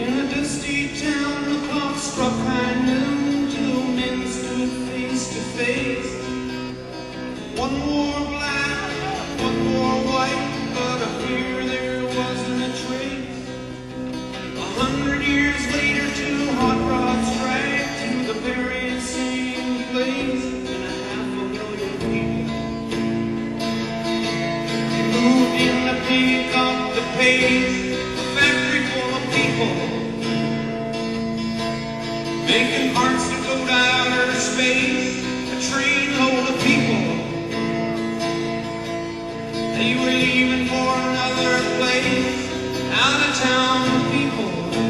In a dusty town, the clock struck high noon. Two men stood face to face. One wore black, one wore white, but of fear there wasn't a trace. 100 years later, two hot rods dragged to the very same place, and 500,000 people moved in to pick up the pace. A factory full of people making hearts to go to outer space. A train load of people, they were leaving for another place. Out of town people,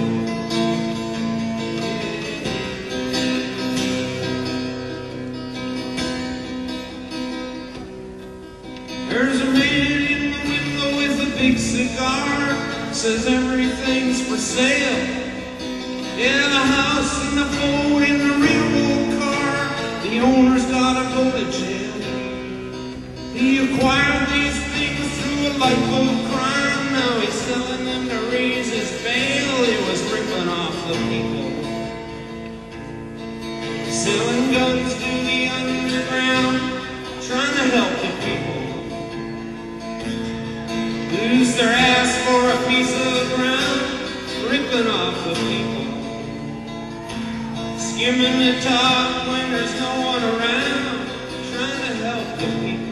there's a man in the window with a big cigar, says everything's for sale. Yeah, the house and the boat and the railroad car, the owner's gotta go to jail. He acquired these things through a life of crime. Now he's selling them to raise his bail. He was ripping off the people, selling guns to the underground, trying to help the people lose their ass for a piece of ground. Ripping off the people, skimming the top when there's no one around, trying to help the people.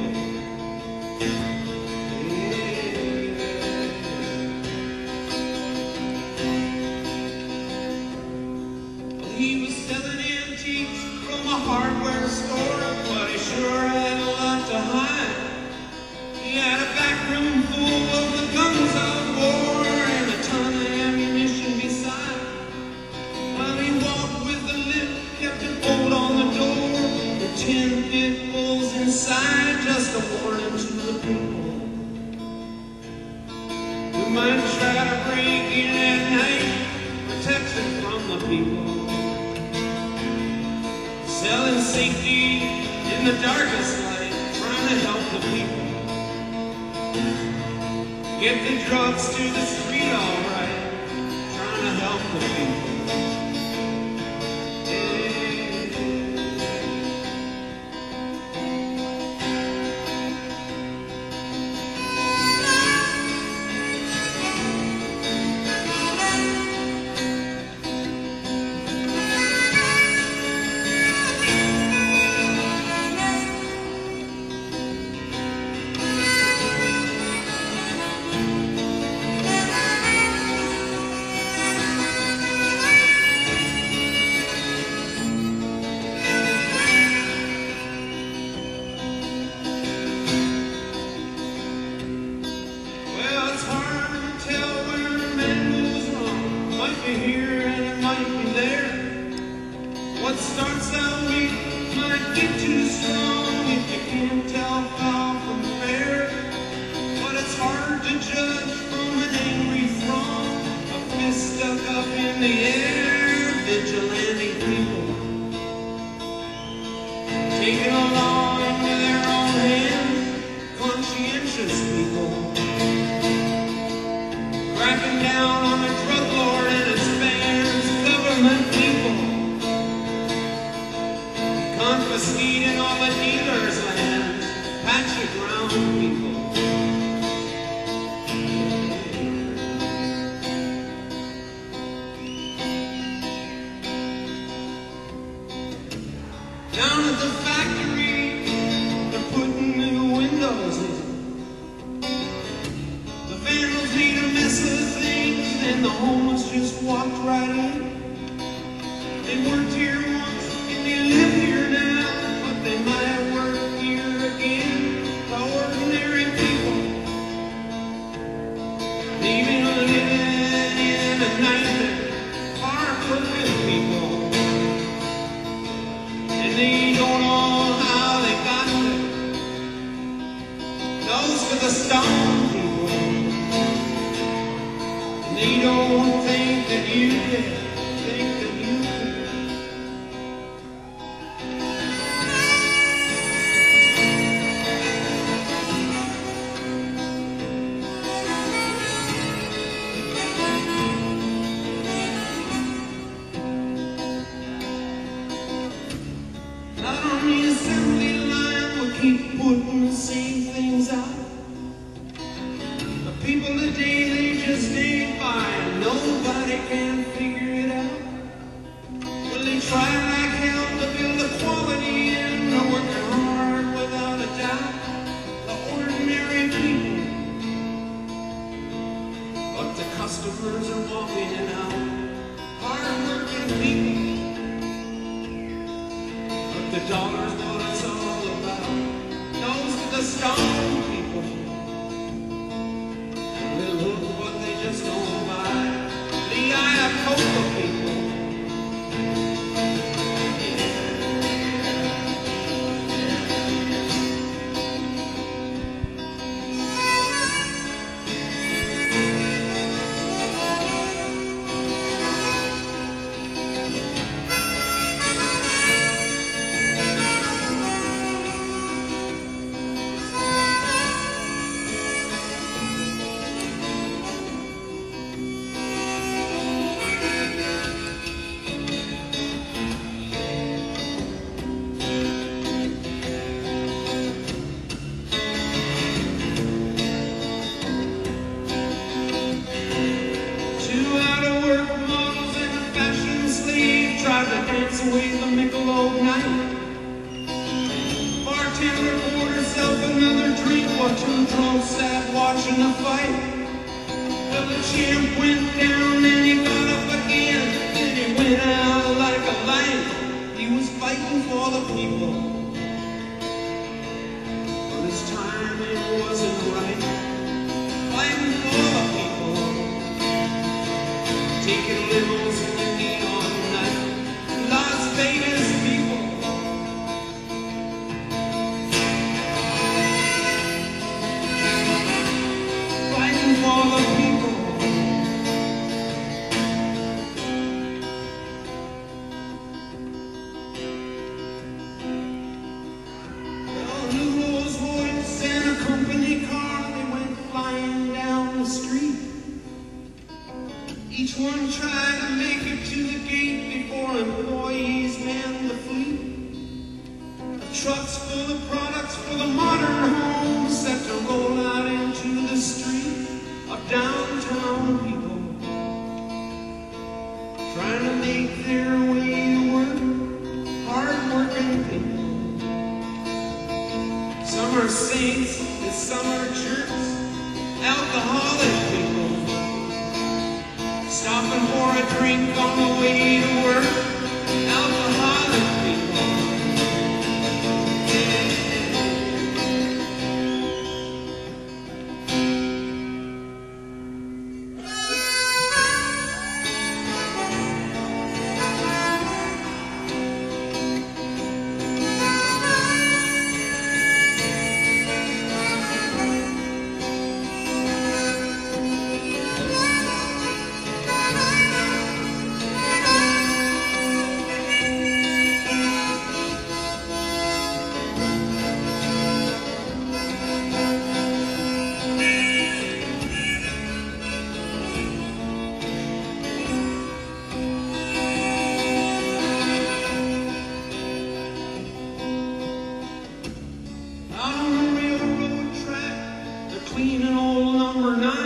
He was selling antiques from a hardware store, but he sure had a lot to hide. He had a back room full of the guns of war and a ton of ammunition beside. While he walked with the limp, kept a bolt on the door, the 10 pit bulls inside, just a warning to the people who might try to break in at night. Protection from the people, selling safety in the darkest light, trying to help the people get the drugs to the street all right, trying to help the people. Here and it might be there. What starts out weak might get too strong if you can't tell foul from fair. But it's hard to judge from an angry throng, a fist stuck up in the air. Vigilante people taking a law into their own hands. Conscientious people cracking down on the drug lord and his fans. Government people confiscating all the dealers' lands. Patchy ground people down at the factory, they're putting new windows in. The vandals made a mess of things, and the homeless just walked right in. They worked here once, and they live here now, but they might work here again. The ordinary people, they've been living in a nightmare, far from good people, and they don't know how they got there. Those for the stone people, they don't think that you did, think that you could. customers are walking out, hard-working people. But the dollar's what it's all about. Those are the stone people. And we'll look what they just don't buy. The Ayacoca people. Tried to dance away the Michelob night. Bartender poured herself another drink while two drunks sat watching the fight. Well, the champ went down and he got up again, and he went out like a lion. He was fighting for the people, but this time it wasn't right. Fighting for the people, taking limos in the neon night. Las Vegas people, fighting for the people. Well, new Rolls Royce and a company car, they went flying down the street. Each one tried to make it to the gate before employees manned the fleet. The trucks full of products for the modern home set to roll out into the street of downtown people, trying to make their way to work, hard-working people. Some are saints and some are jerks, alcoholic people, stopping for a drink on the way to work, alcoholic people. Cleaning old number 9.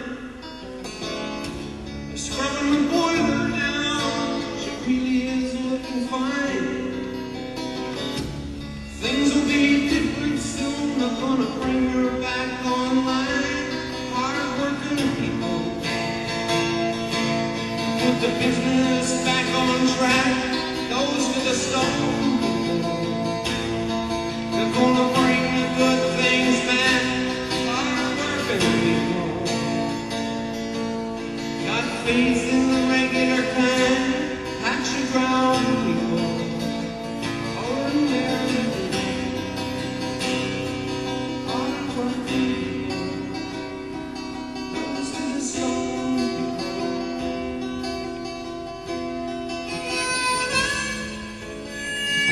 They're scrubbing the boiler down. She really is looking fine. Things will be different soon. They're gonna bring her back online. Hard-working people, put the business back on track. Those with the stone people, they're gonna bring the good things back. Got faith in the regular kind, hatchet ground people, ordinary hard-working people, those to the stone people.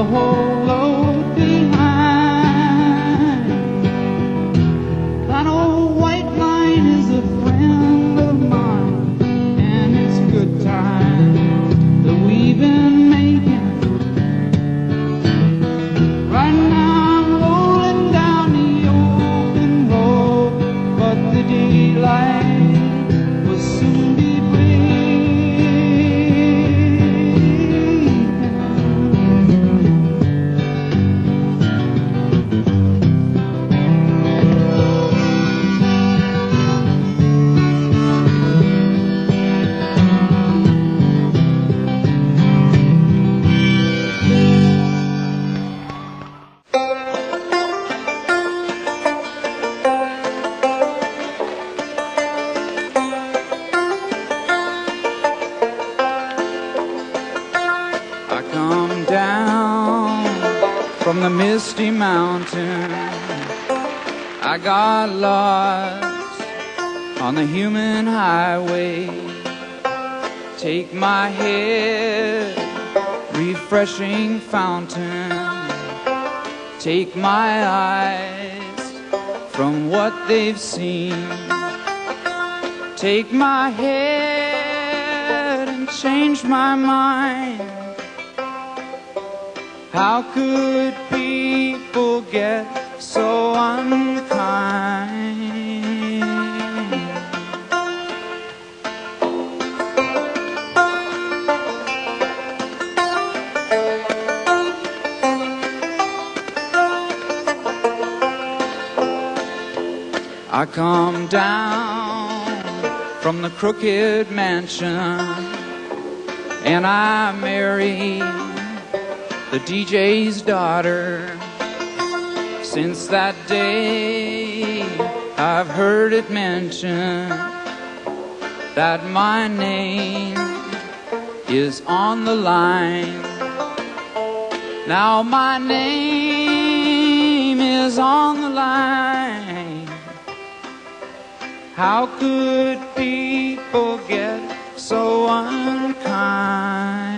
the whole load behind. That old white line is a friend of mine, and it's good times that we've been making. Right now I'm rolling down the open road, but the daylight will soon be from the misty mountain. I got lost on the human highway. Take my head, refreshing fountain. Take my eyes from what they've seen. Take my head and change my mind. How could people get so unkind? I come down from the crooked mansion, and I marry the DJ's daughter. Since that day I've heard it mentioned that my name is on the line. Now my name is on the line. How could people get so unkind?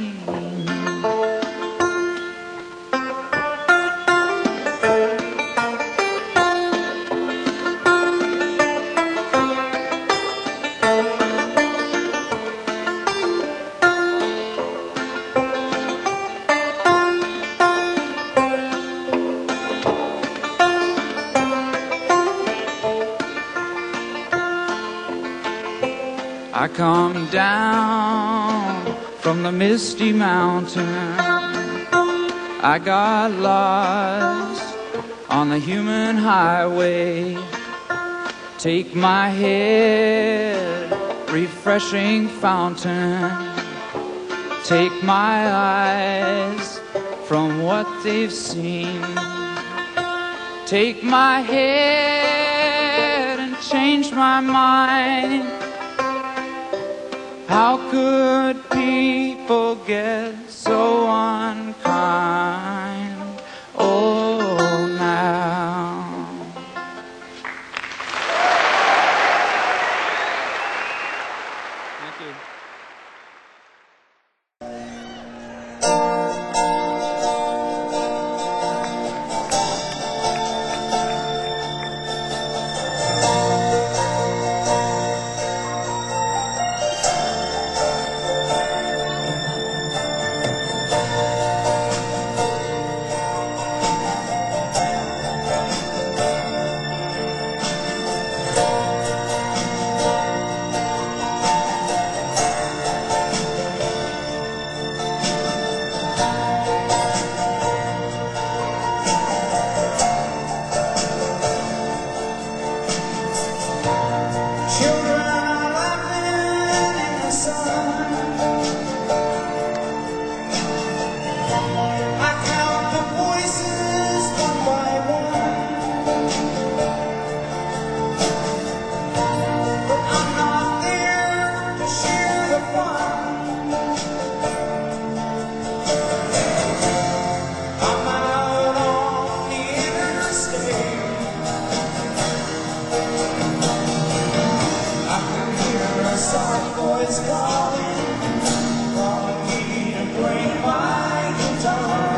I come down from the misty mountain. I got lost on the human highway. Take my head, refreshing fountain. Take my eyes from what they've seen. Take my head and change my mind. How could people get so unkind? Oh, now. Thank you. Calling me to bring my guitar.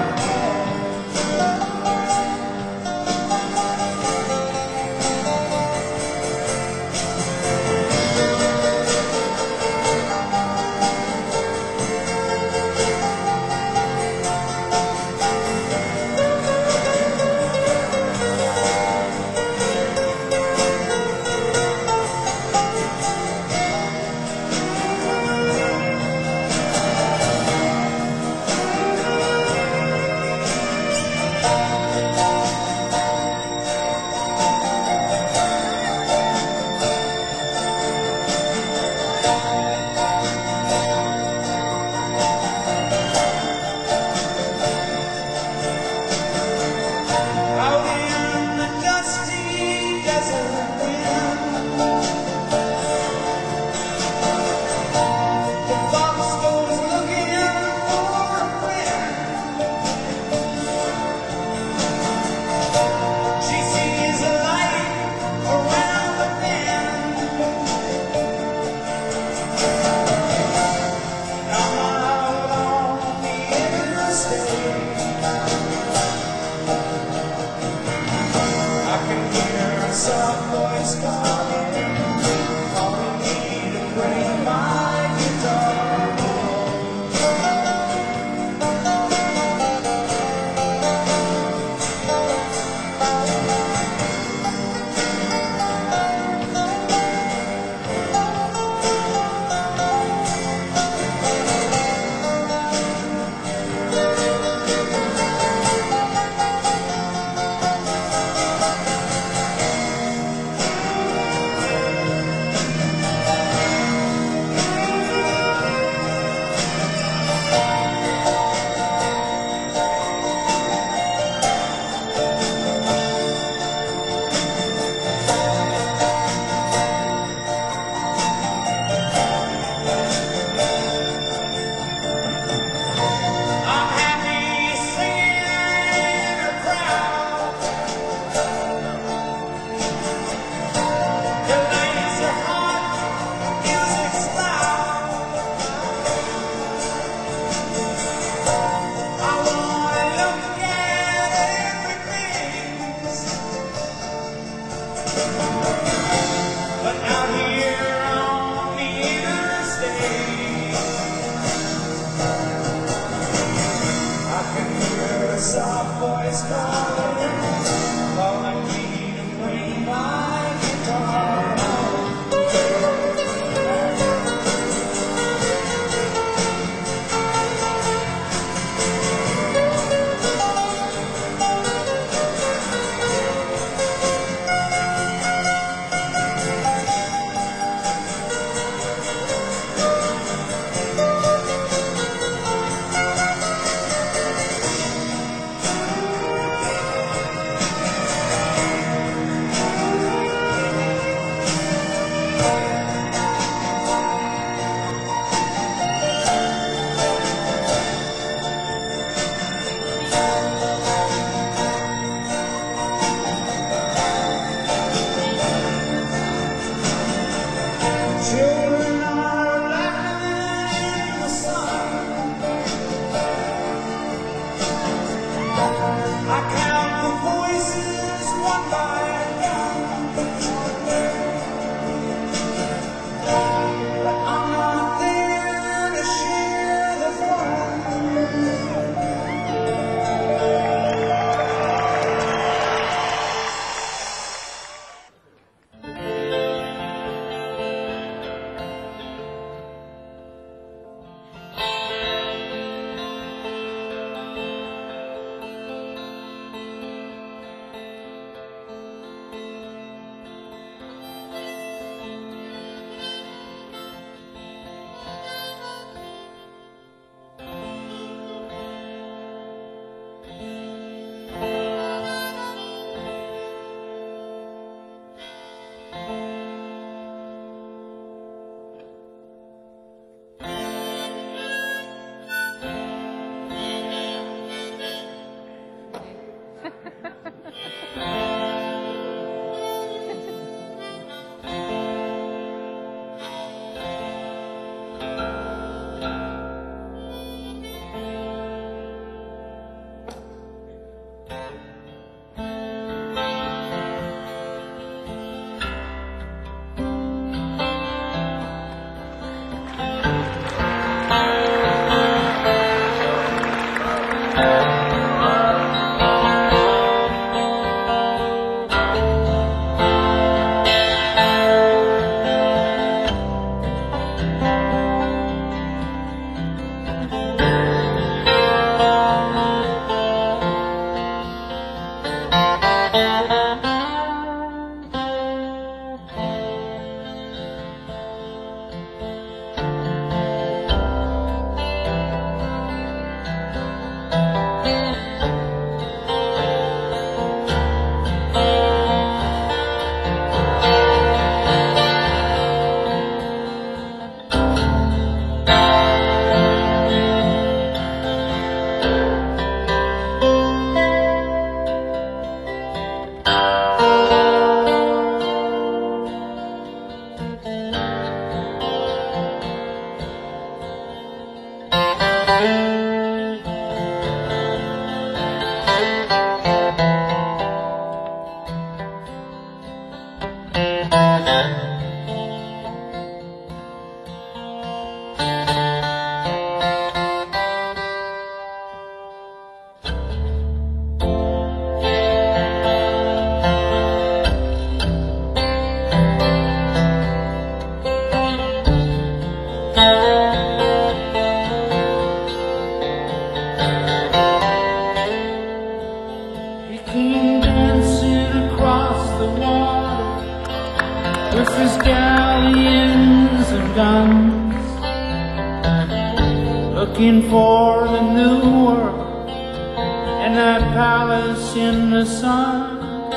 looking for the new world and that palace in the sun.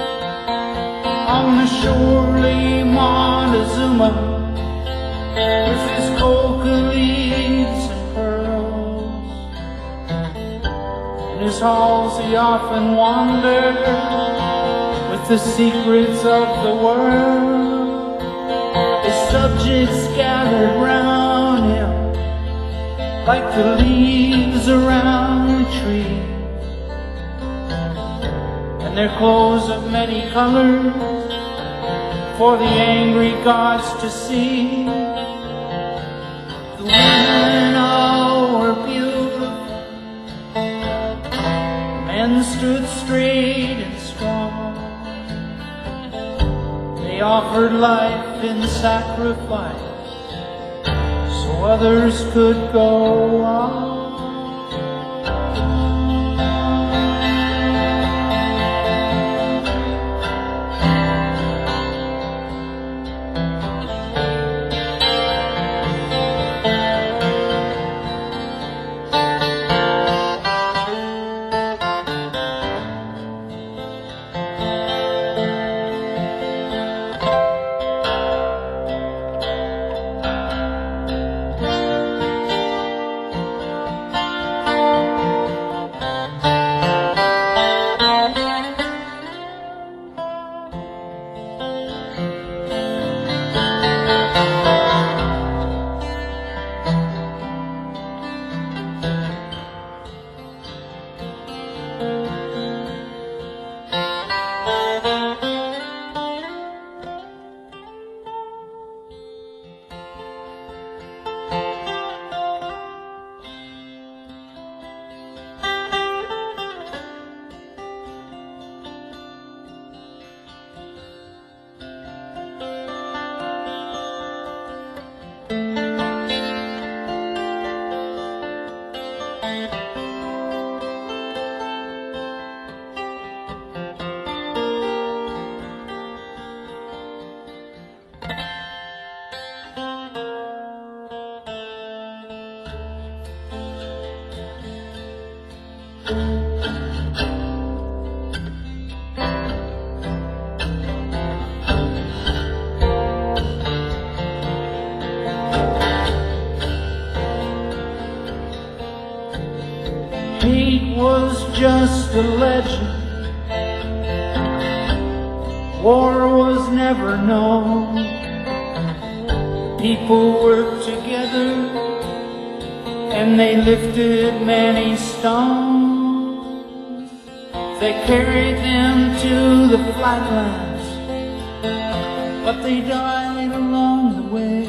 On the surely Montezuma with his coca leaves and pearls. In his halls he often wandered with the secrets of the world. His subjects gathered round him like the leaves around a tree, and their clothes of many colors for the angry gods to see. The women all were beautiful, the men stood straight and strong. They offered life in sacrifice so others could go on. Hate was just a legend, war was never known. People worked together and they lifted many stones. They carried them to the flatlands, but they died along the way.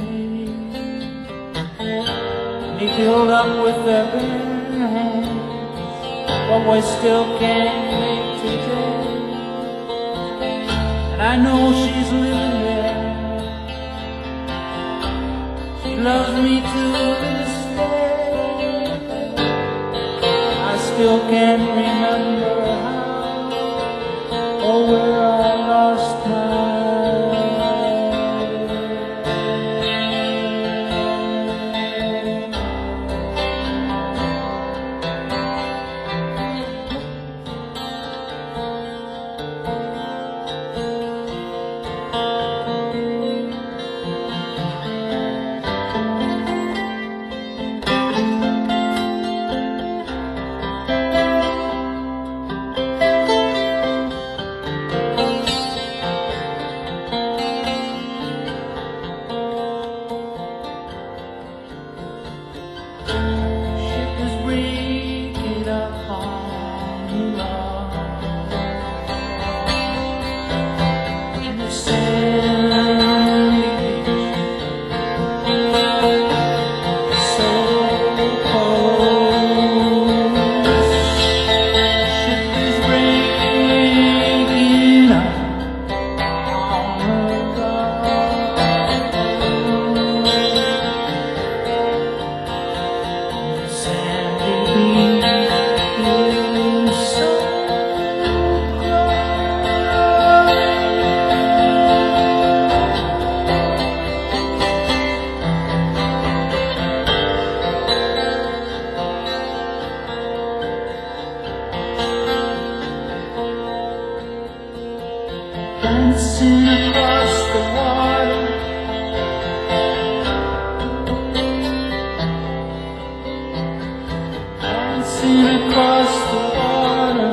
They built up with their bare hands what we still can't make today. And I know she's living there. She loves me to this day. I still can't remember how or where I lost my dancing across the water. Dancing across the water.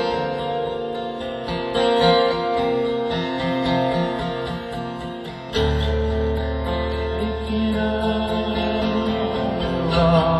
Thinking of all.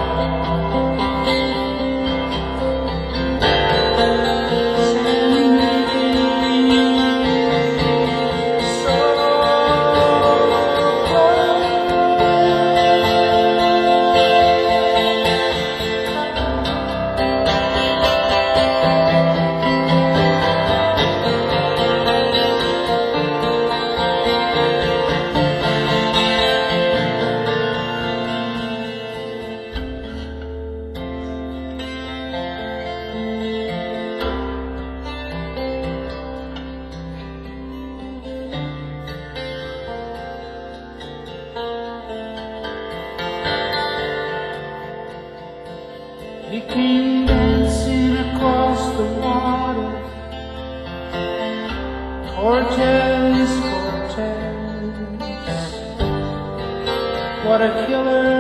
He came dancing across the water. Cortez, Cortez, what a killer.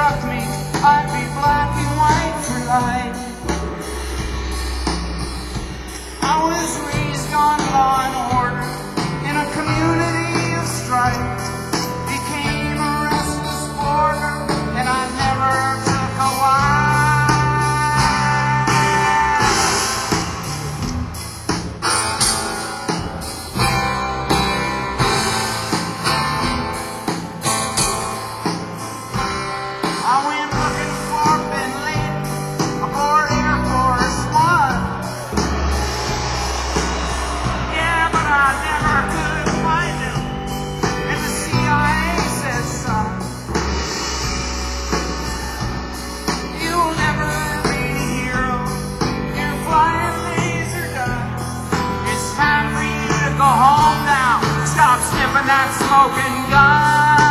struck me, I'd be black and white for life. I was raised on law and order in a community of strife. Became a restless border, and I never took a wife. I went looking for Ben Laden aboard Air Force One. Yeah, but I never could find him. And the CIA says, son, you'll never be a hero. Your flying days are done. It's time for you to go home now. Stop sniffing that smoking gun.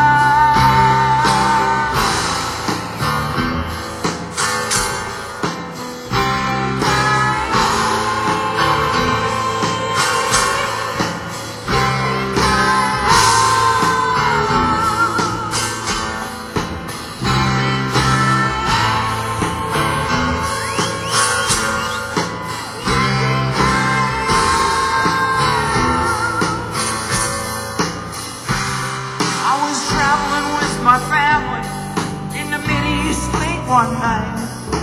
My family in the Mideast late one night.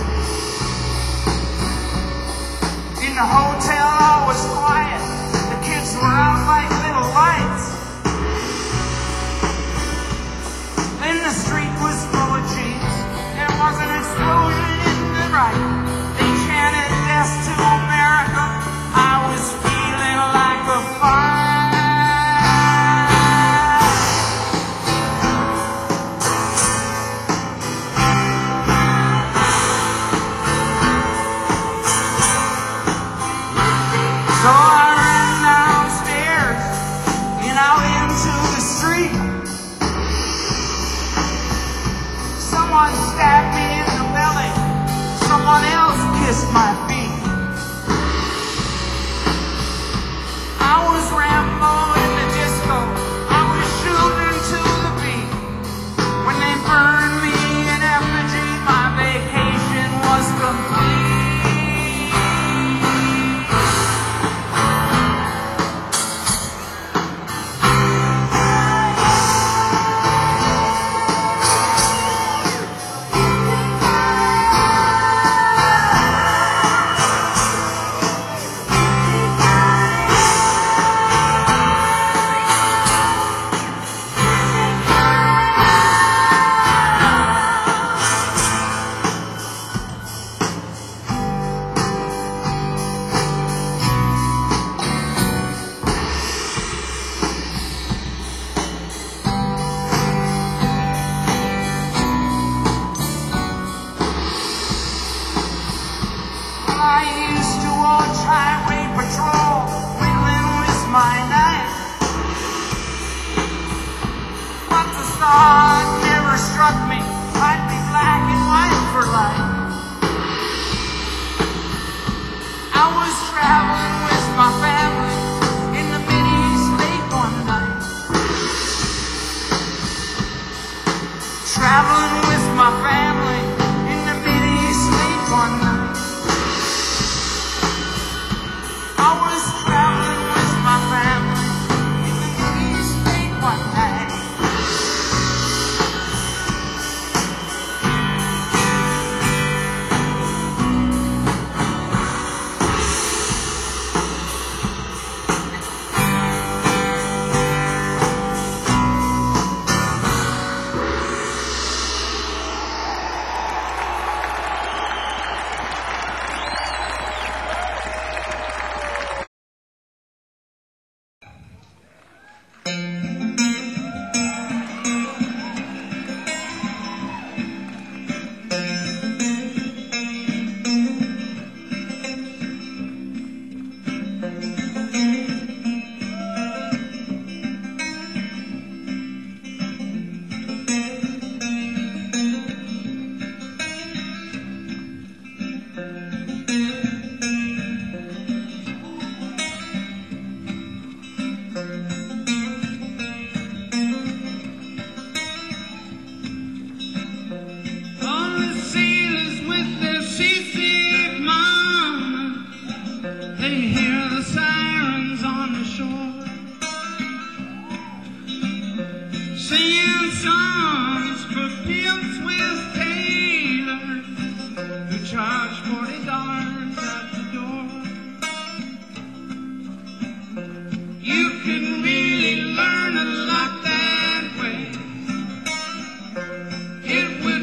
In the hotel all was quiet. The kids were out like little lights. Then the street was full of G's. There was an explosion in the right. They chanted death to America. I was feeling like a fire. So I ran downstairs and out into the street. Someone stabbed me in the belly. Someone else kissed my feet. I was Rambo in the disco. I was shooting to the beat. When they burned me in effigy, my vacation was complete. I used to watch highway patrol. Wiggling was my night. But the thought never struck me. I'd be black and white for life. I was traveling with my family in the Mideast late one night. Traveling with my family in the Mideast late one night. I was traveling with my family in the Mideast late one night.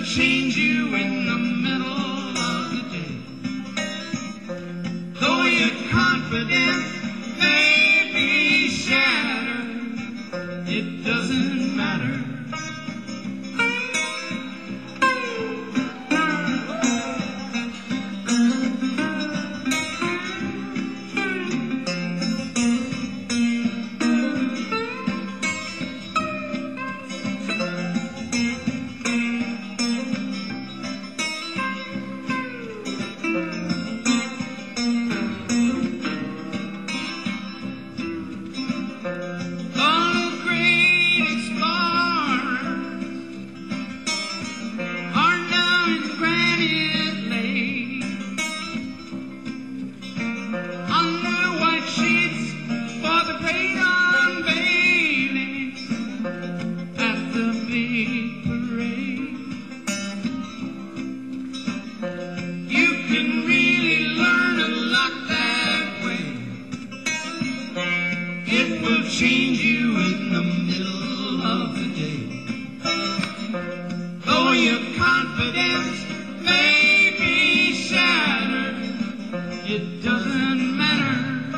change you in the middle of the day. Though your confidence may be shattered, it doesn't matter. Change you in the middle of the day. Though your confidence may be shattered, it doesn't matter.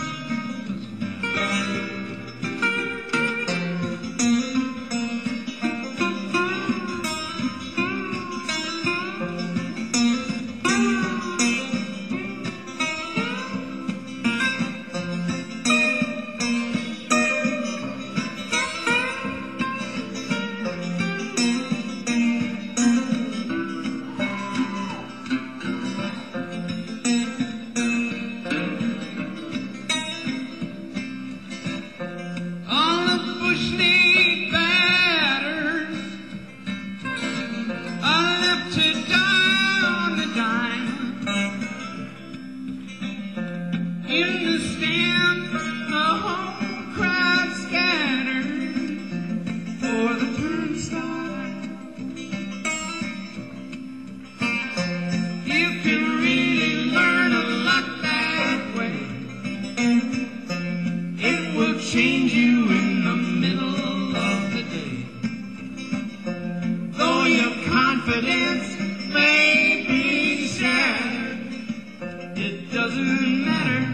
Change you in the middle of the day. Though your confidence may be shattered, it doesn't matter.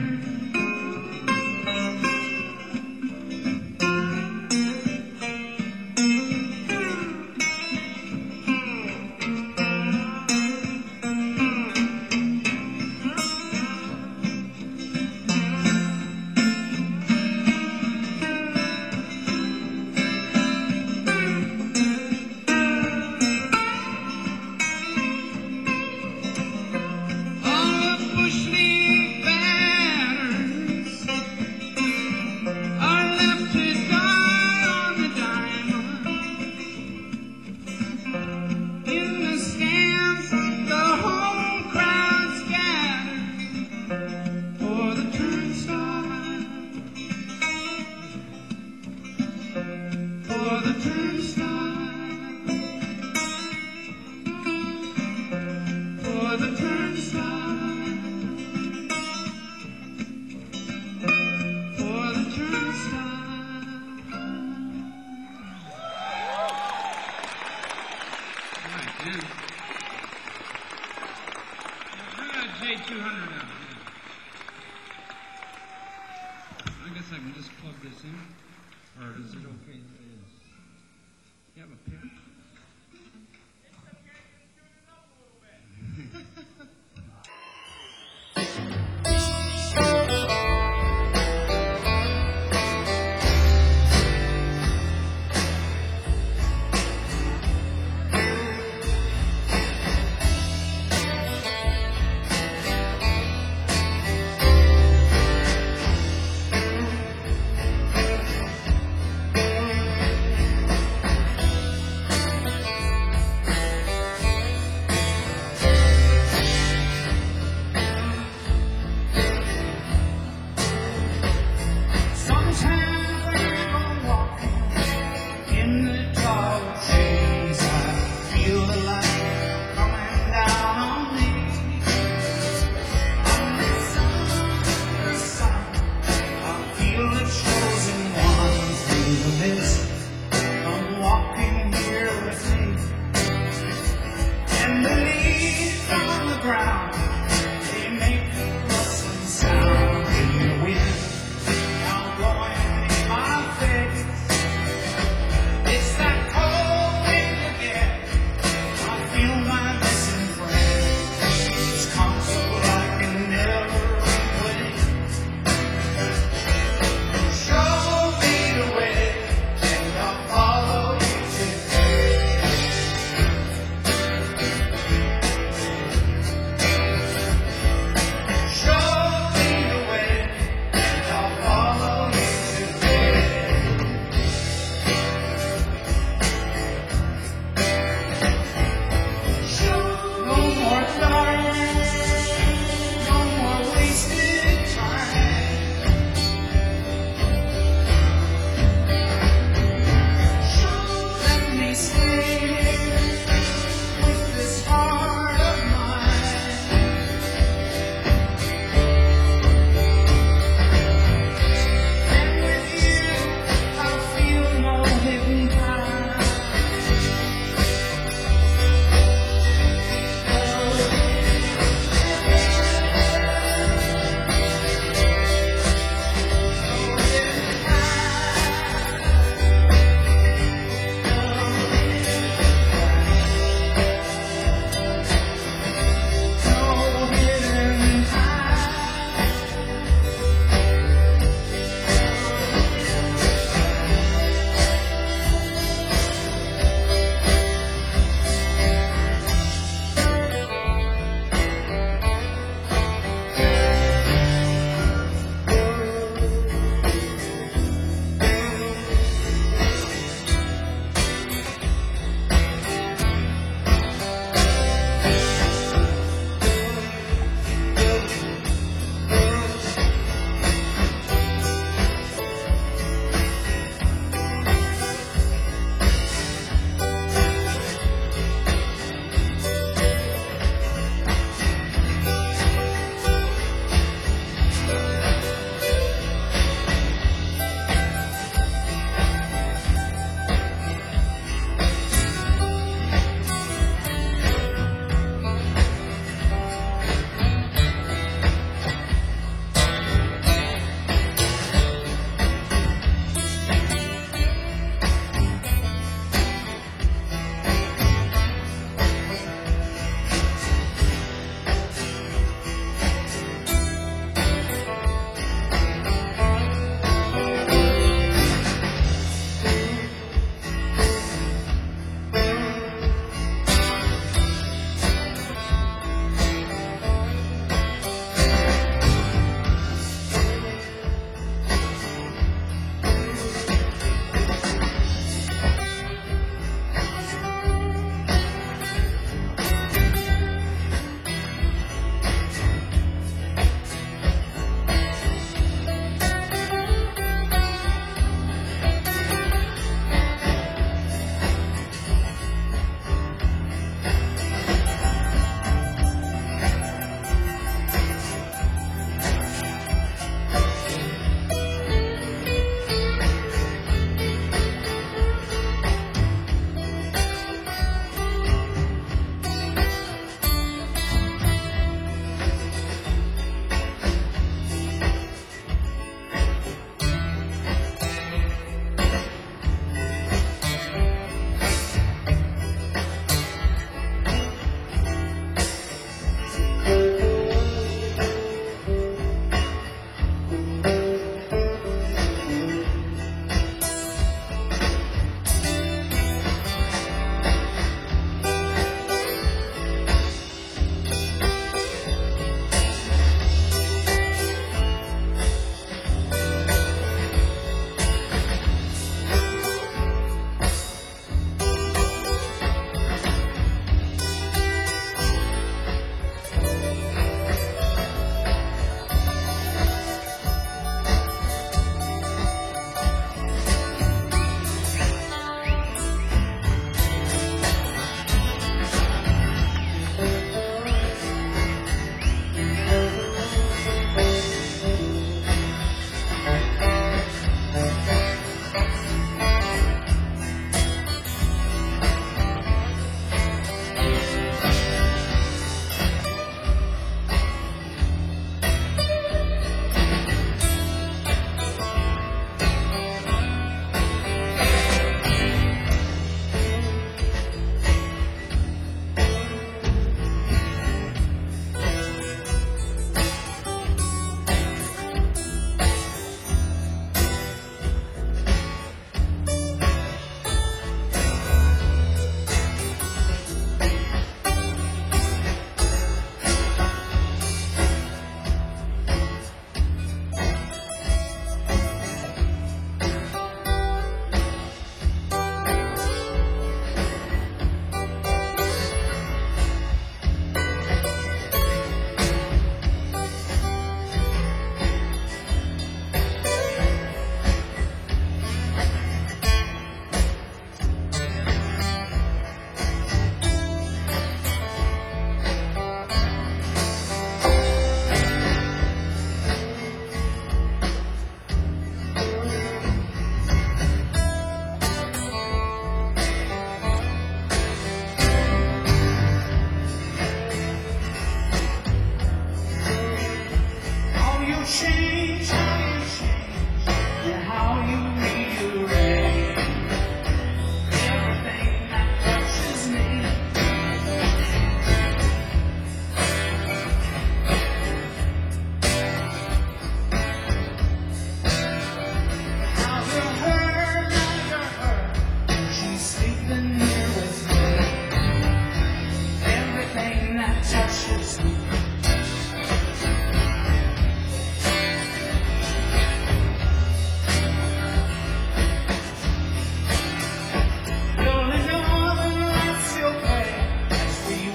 Pay 200 now. I guess I can just plug this in. Or is it okay? It is. You have a pen?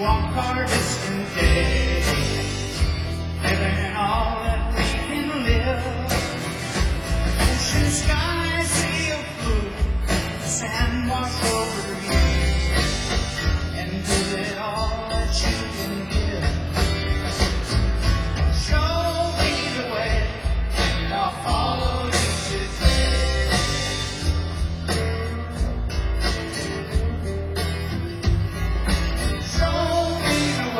walk our distant day, living in all that we can live. Ocean, sky, sea of blue, sand wash over you, and give it all that you can give. Show me the way, and I'll follow you today. Show me the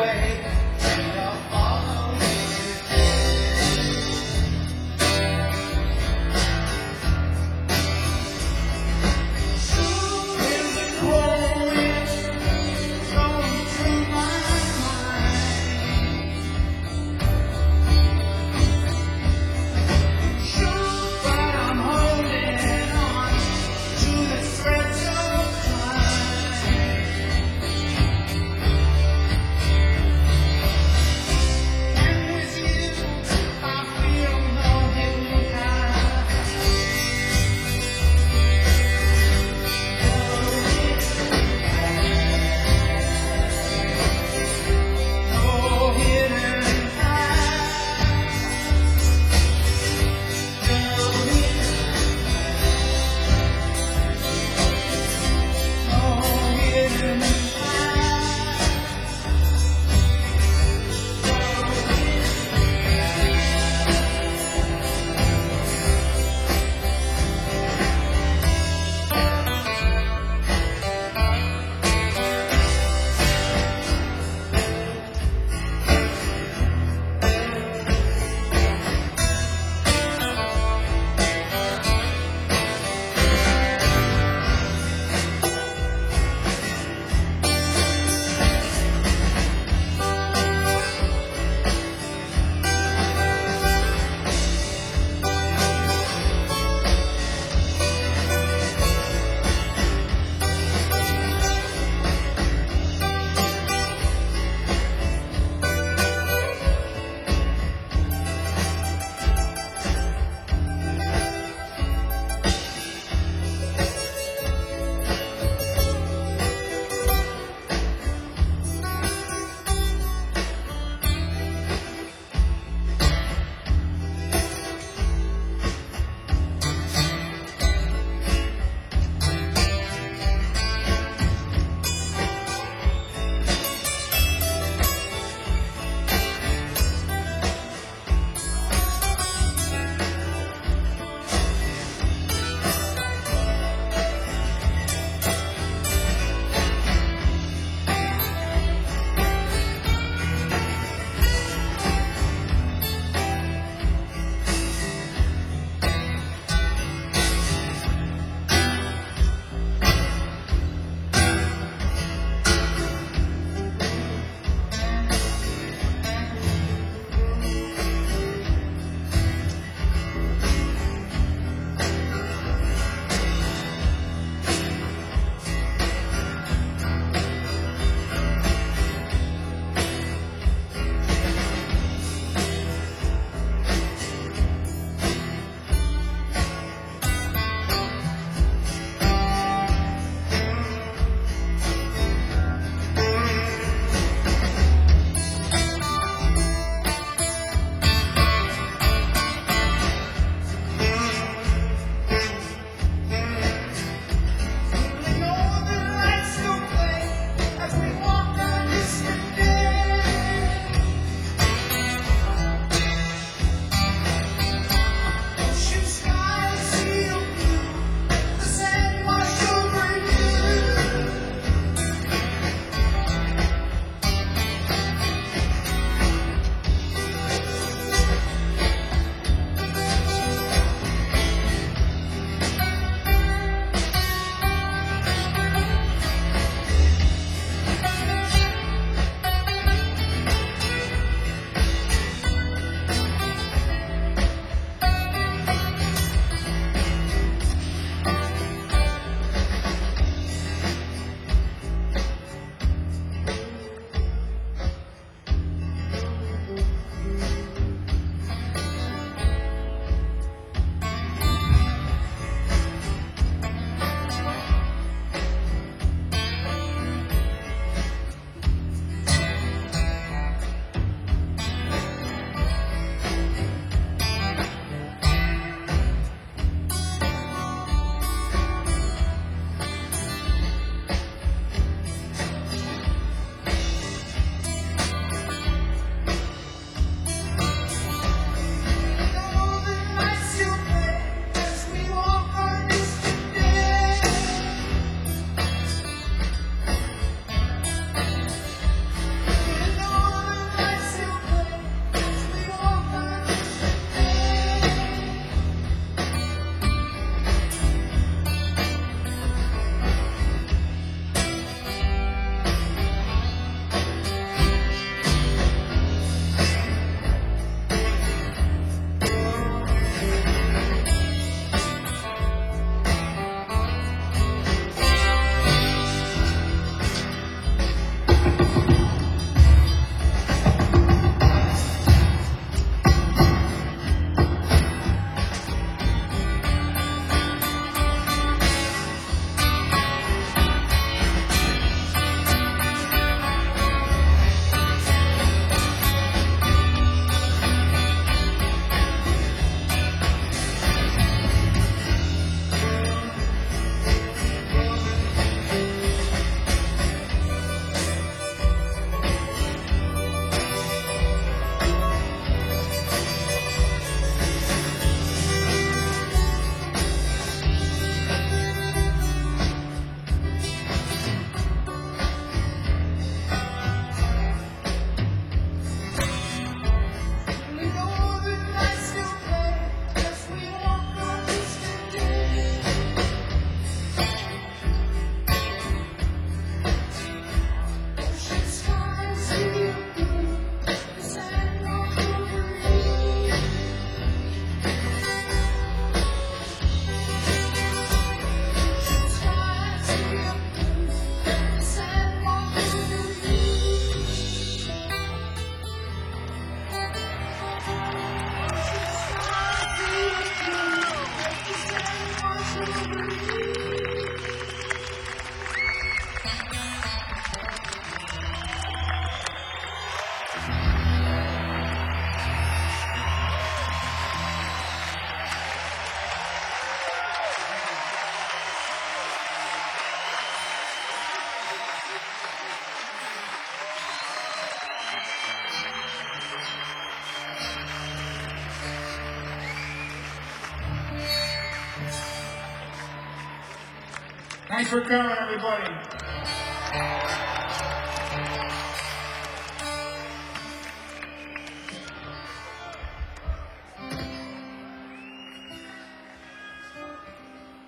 Thanks for coming, everybody.